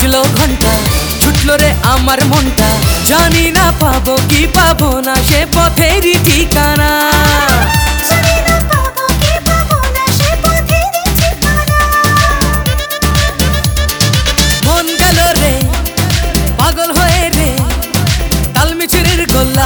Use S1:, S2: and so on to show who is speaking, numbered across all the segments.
S1: বাজলো ঘন্টা, ছুটলো রে আমার মনটা, জানি না পাবো কি পাবো না সে পথেরই ঠিকানা। মন গেল রে পাগল হয়ে রে তালমিছড়ির গোল্লা।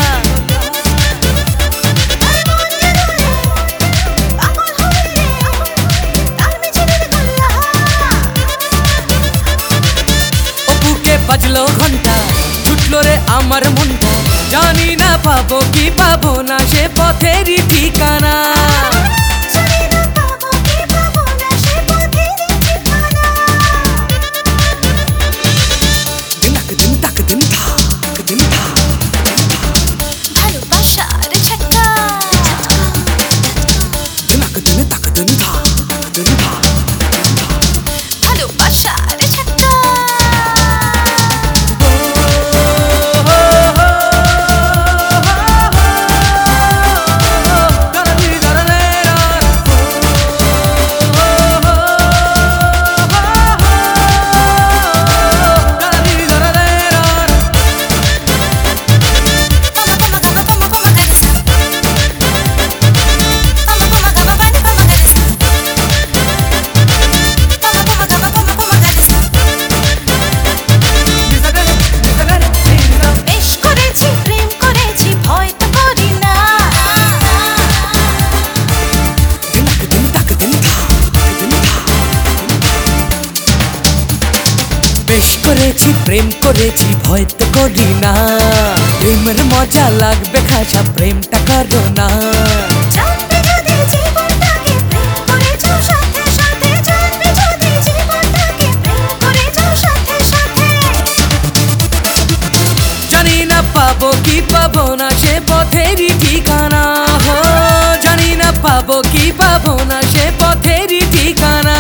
S1: বাজলো ঘন্টা, ছুটলো রে আমার মনটা, জানি না পাবো কি পাবো না সে পথেরই ঠিকানা। বেশ করেছি প্রেম করেছি ভয় তো করি না, প্রেমের মজা লাগবে খাসা প্রেমটা করো না। জানি না পাবো কি পাবো না সে পথেরই ঠিকানা, হো জানি না পাবো কি পাবো না সে পথেরই ঠিকানা।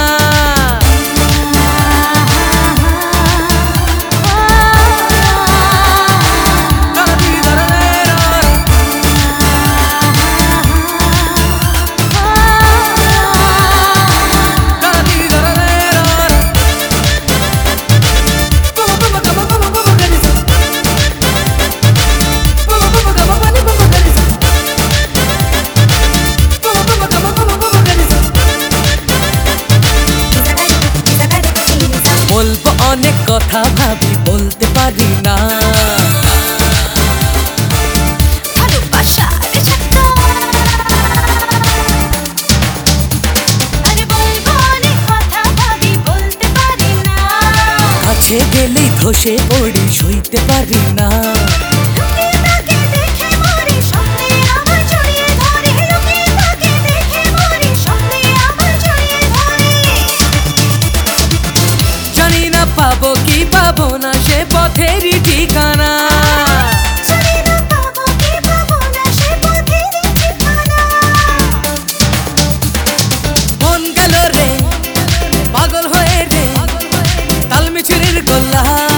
S1: বলবো অনেক কথা ভাবি বলতে পারি না, কাছে গেলেই ধসে পড়ি সইতে পারি না। পাবো কি পাবো না সে পথেরই ঠিকানা। মন গেল রে পাগল হয়ে রে তালমিছড়ির গোল্লা।